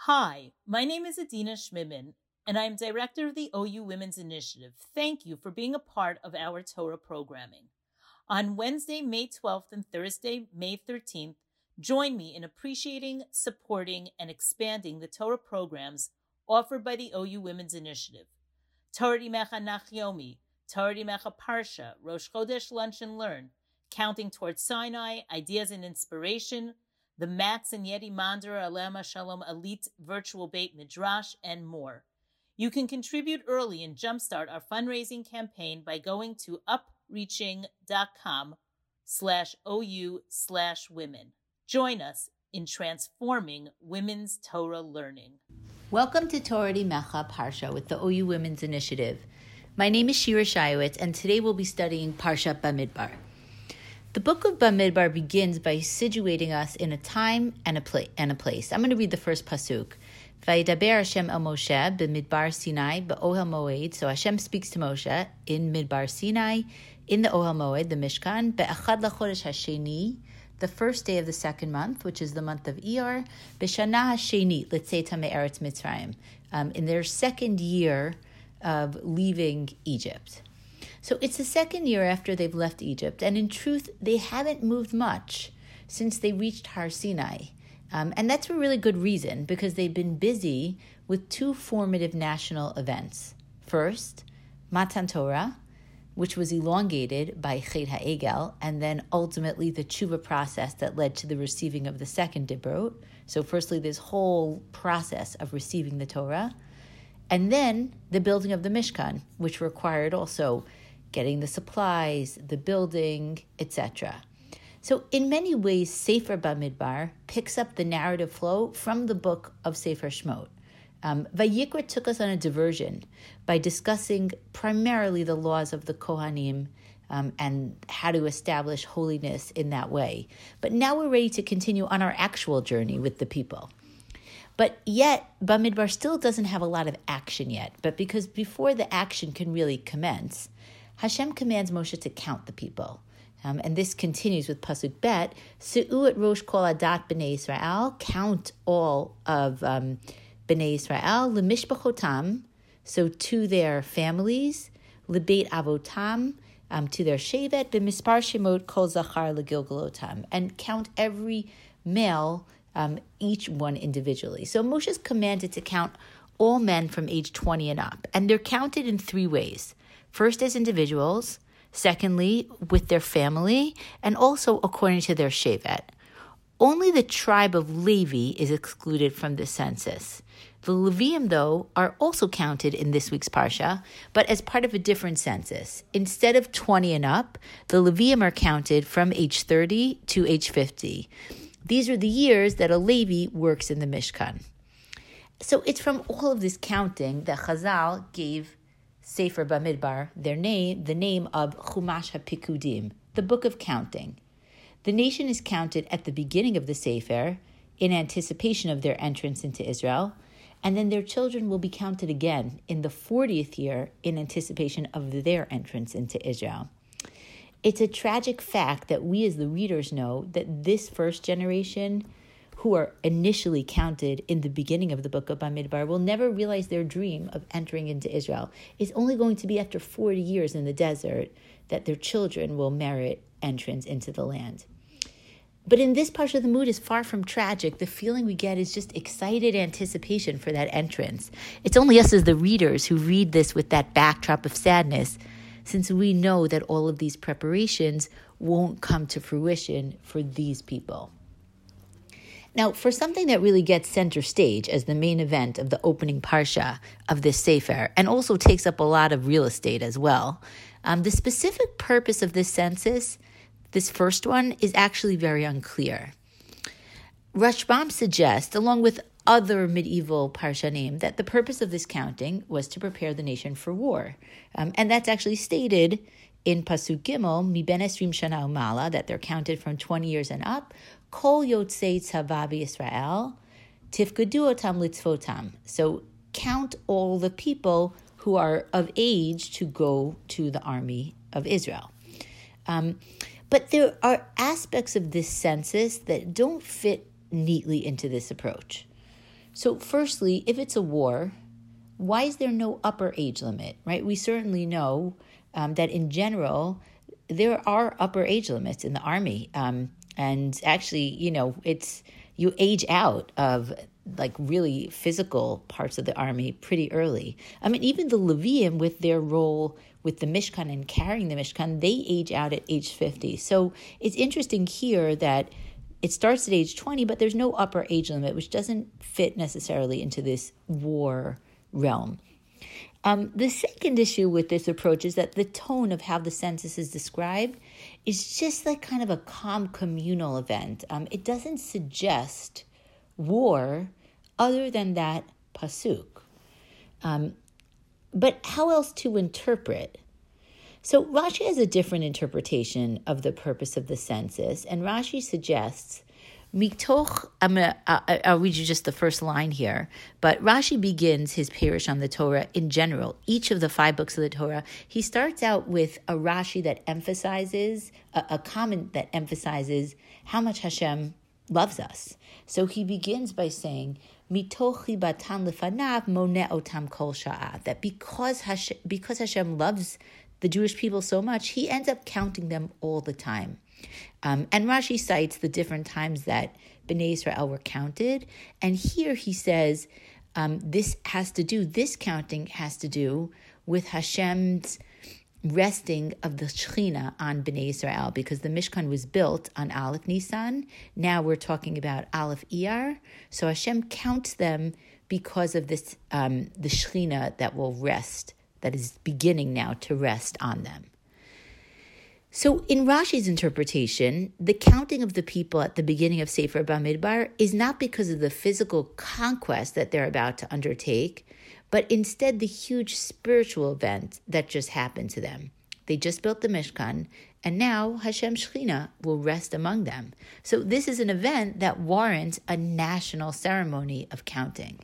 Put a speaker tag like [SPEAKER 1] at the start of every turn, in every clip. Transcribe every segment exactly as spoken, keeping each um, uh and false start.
[SPEAKER 1] Hi, my name is Adina Schmidman, and I am director of the O U Women's Initiative. Thank you for being a part of our Torah programming. On Wednesday, May twelfth and Thursday, May thirteenth, join me in appreciating, supporting, and expanding the Torah programs offered by the O U Women's Initiative. Torah Mecha Nachyomi, Torah Mecha Parsha, Rosh Chodesh Lunch and Learn, Counting Towards Sinai, Ideas and Inspiration, the Max and Yeti Mandara Alema Shalom Elite Virtual Beit Midrash, and more. You can contribute early and jumpstart our fundraising campaign by going to upreaching.com slash OU slash women. Join us in transforming women's Torah learning.
[SPEAKER 2] Welcome to Torah Mecha Parsha with the O U Women's Initiative. My name is Shira Shayowitz, and today we'll be studying Parshat Bamidbar. The book of Bamidbar begins by situating us in a time and a, pla- and a place. I'm going to read the first pasuk. Vayidaber Hashem el Moshe b'midbar Sinai b'ohel moed. So Hashem speaks to Moshe in Midbar Sinai, in the Ohel Moed, the Mishkan, be'achad lachodesh hasheni, the first day of the second month, which is the month of Iyar, b'shana hasheni l'tzeita me'eretz Mitzrayim, um, in their second year of leaving Egypt. So it's the second year after they've left Egypt, and in truth, they haven't moved much since they reached Har Sinai. Um, and that's for a really good reason, because they've been busy with two formative national events. First, Matan Torah, which was elongated by Chet HaEgel, and then ultimately the tshuva process that led to the receiving of the second Dibrot. So firstly, this whole process of receiving the Torah, and then the building of the Mishkan, which required also getting the supplies, the building, et cetera. So in many ways, Sefer Bamidbar picks up the narrative flow from the book of Sefer Shemot. Um, Vayikra took us on a diversion by discussing primarily the laws of the Kohanim um, and how to establish holiness in that way. But now we're ready to continue on our actual journey with the people. But yet, Bamidbar still doesn't have a lot of action yet. But because before the action can really commence, Hashem commands Moshe to count the people. Um, and this continues with Pasuk Bet, Se'u et Rosh Kol Adat B'nai Yisrael, count all of um, B'nai Yisrael, L'mishpachotam, so to their families, L'beit Avotam, um, to their shevet, B'mispar Shemot Kol Zachar L'gilgalotam, and count every male, um, each one individually. So Moshe is commanded to count all men from age twenty and up, and they're counted in three ways. First, as individuals. Secondly, with their family, and also according to their shevet. Only the tribe of Levi is excluded from the census. The Leviim, though, are also counted in this week's Parsha, but as part of a different census. Instead of twenty and up, the Leviim are counted from age thirty to age fifty. These are the years that a Levi works in the Mishkan. So it's from all of this counting that Chazal gave Sefer Bamidbar, their name, the name of Chumash HaPikudim, the book of counting. The nation is counted at the beginning of the Sefer in anticipation of their entrance into Israel, and then their children will be counted again in the fortieth year in anticipation of their entrance into Israel. It's a tragic fact that we as the readers know that this first generation, who are initially counted in the beginning of the book of Bamidbar, will never realize their dream of entering into Israel. It's only going to be after forty years in the desert that their children will merit entrance into the land. But in this part of the mood is far from tragic. The feeling we get is just excited anticipation for that entrance. It's only us as the readers who read this with that backdrop of sadness, since we know that all of these preparations won't come to fruition for these people. Now, for something that really gets center stage as the main event of the opening parsha of this sefer, and also takes up a lot of real estate as well, um, the specific purpose of this census, this first one, is actually very unclear. Rashbam suggests, along with other medieval parshanim, that the purpose of this counting was to prepare the nation for war. Um, and that's actually stated in Pasuk Gimel, Mi ben esrim shana umala, that they're counted from twenty years and up, Kol yotzei tzava b'Yisrael, tifkedu otam litzvotam. So count all the people who are of age to go to the army of Israel. Um, but there are aspects of this census that don't fit neatly into this approach. So firstly, if it's a war, why is there no upper age limit, right? We certainly know um, that in general, there are upper age limits in the army. Um, and actually, you know, it's you age out of like really physical parts of the army pretty early. I mean, even the Levium with their role with the Mishkan and carrying the Mishkan, they age out at age fifty. So it's interesting here that it starts at age twenty, but there's no upper age limit, which doesn't fit necessarily into this war realm. Um, the second issue with this approach is that the tone of how the census is described is just like kind of a calm communal event. Um, it doesn't suggest war other than that pasuk. Um, but how else to interpret? So Rashi has a different interpretation of the purpose of the census, and Rashi suggests Mitoch, I'm gonna, uh, I'll read you just the first line here, but Rashi begins his Pirush on the Torah in general. Each of the five books of the Torah, he starts out with a Rashi that emphasizes, a, a comment that emphasizes how much Hashem loves us. So he begins by saying, Mitoch chibatan lefanav moneh otam kol sha'ah, that because Hashem, because Hashem loves the Jewish people so much, he ends up counting them all the time. Um, and Rashi cites the different times that Bnei Israel were counted. And here he says um, this has to do, this counting has to do with Hashem's resting of the Shechina on Bnei Israel, because the Mishkan was built on Aleph Nisan. Now we're talking about Aleph Iyar. So Hashem counts them because of this, um, the Shechina that will rest, that is beginning now to rest on them. So in Rashi's interpretation, the counting of the people at the beginning of Sefer Bamidbar is not because of the physical conquest that they're about to undertake, but instead the huge spiritual event that just happened to them. They just built the Mishkan, and now Hashem Shechina will rest among them. So this is an event that warrants a national ceremony of counting.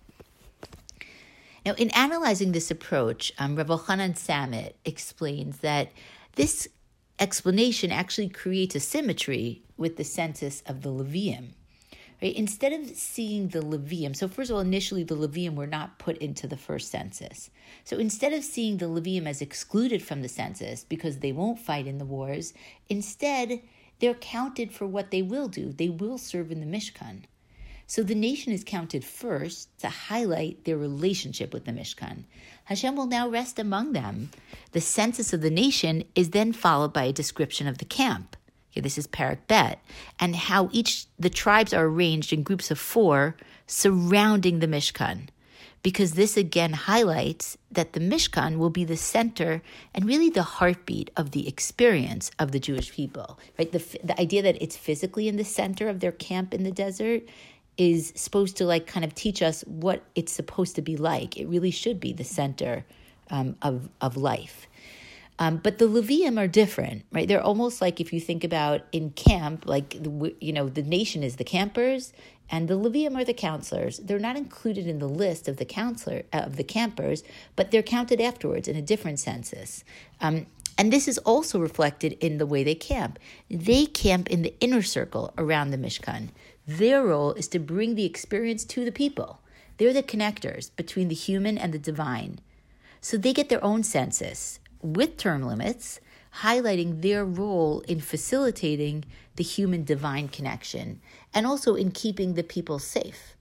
[SPEAKER 2] Now, in analyzing this approach, um, Rav Elchanan Samet explains that this explanation actually creates a symmetry with the census of the Levium. Right? Instead of seeing the Levium, so first of all, initially the Levium were not put into the first census. So instead of seeing the Levium as excluded from the census because they won't fight in the wars, instead they're counted for what they will do. They will serve in the Mishkan. So the nation is counted first to highlight their relationship with the Mishkan. Hashem will now rest among them. The census of the nation is then followed by a description of the camp. Okay, this is Parak Bet, and how each the tribes are arranged in groups of four surrounding the Mishkan, because this again highlights that the Mishkan will be the center and really the heartbeat of the experience of the Jewish people. Right, the the idea that it's physically in the center of their camp in the desert is supposed to like kind of teach us what it's supposed to be like. It really should be the center um, of, of life. Um, but the Levium are different, right? They're almost like, if you think about in camp, like, the, you know, the nation is the campers and the Levium are the counselors. They're not included in the list of the counselor uh, of the campers, but they're counted afterwards in a different census. Um, and this is also reflected in the way they camp. They camp in the inner circle around the Mishkan. Their role is to bring the experience to the people. They're the connectors between the human and the divine. So they get their own census with term limits, highlighting their role in facilitating the human-divine connection and also in keeping the people safe.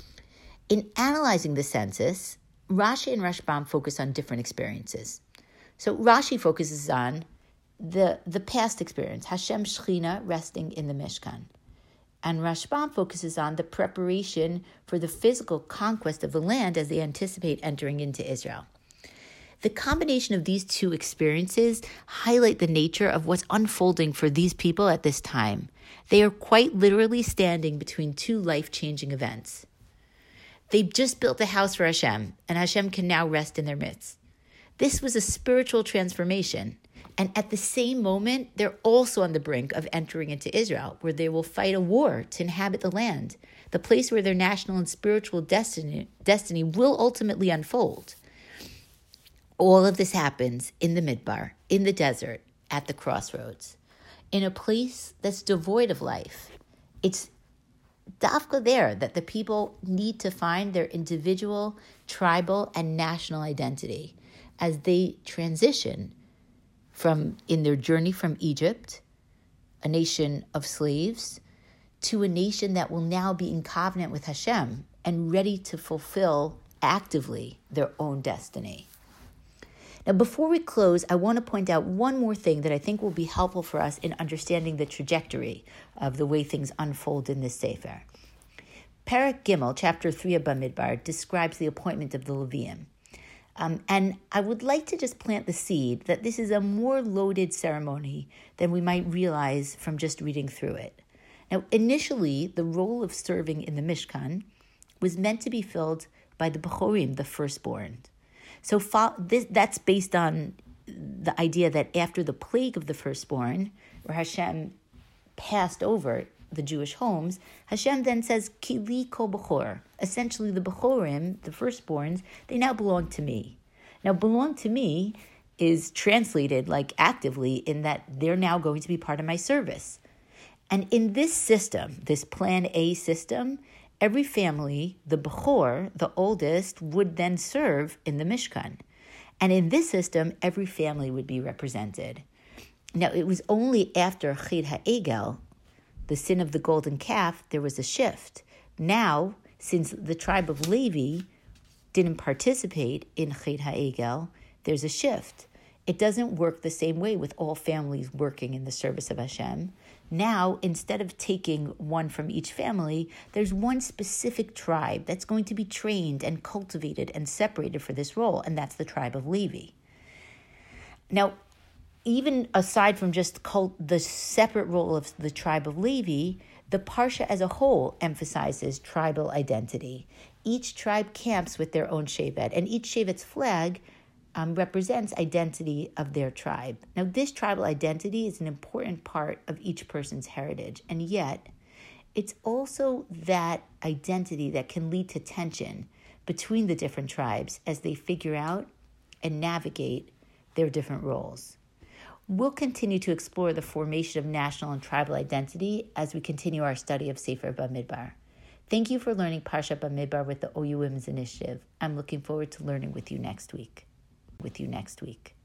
[SPEAKER 2] In analyzing the census, Rashi and Rashbam focus on different experiences. So Rashi focuses on the, the past experience, Hashem Shechina resting in the Mishkan. And Rashbam focuses on the preparation for the physical conquest of the land as they anticipate entering into Israel. The combination of these two experiences highlight the nature of what's unfolding for these people at this time. They are quite literally standing between two life-changing events. They've just built a house for Hashem, and Hashem can now rest in their midst. This was a spiritual transformation. And at the same moment, they're also on the brink of entering into Israel, where they will fight a war to inhabit the land, the place where their national and spiritual destiny, destiny will ultimately unfold. All of this happens in the Midbar, in the desert, at the crossroads, in a place that's devoid of life. It's dafka there, that the people need to find their individual, tribal, and national identity as they transition from in their journey from Egypt, a nation of slaves, to a nation that will now be in covenant with Hashem and ready to fulfill actively their own destiny. Now, before we close, I want to point out one more thing that I think will be helpful for us in understanding the trajectory of the way things unfold in this Sefer. Perek Gimel, chapter three of Bamidbar, describes the appointment of the Leviim. Um, and I would like to just plant the seed that this is a more loaded ceremony than we might realize from just reading through it. Now, initially, the role of serving in the Mishkan was meant to be filled by the Bechorim, the firstborn. So fo- this, that's based on the idea that after the plague of the firstborn, where Hashem passed over the Jewish homes, Hashem then says, Kili kol bechor. Essentially, the Bechorim, the firstborns, they now belong to me. Now, belong to me is translated like actively in that they're now going to be part of my service. And in this system, this Plan A system, every family, the Bechor, the oldest, would then serve in the Mishkan. And in this system, every family would be represented. Now, it was only after Chid HaEgel, the sin of the golden calf, there was a shift. Now, since the tribe of Levi didn't participate in Chid HaEgel, there's a shift. It doesn't work the same way with all families working in the service of Hashem. Now, instead of taking one from each family, there's one specific tribe that's going to be trained and cultivated and separated for this role, and that's the tribe of Levi. Now, even aside from just cult, the separate role of the tribe of Levi, the Parsha as a whole emphasizes tribal identity. Each tribe camps with their own shevet, and each shevet's flag Um, represents identity of their tribe. Now, this tribal identity is an important part of each person's heritage, and yet it's also that identity that can lead to tension between the different tribes as they figure out and navigate their different roles. We'll continue to explore the formation of national and tribal identity as we continue our study of Sefer Bamidbar. Thank you for learning Parshat Bamidbar with the O U Women's Initiative. I'm looking forward to learning with you next week. with you next week.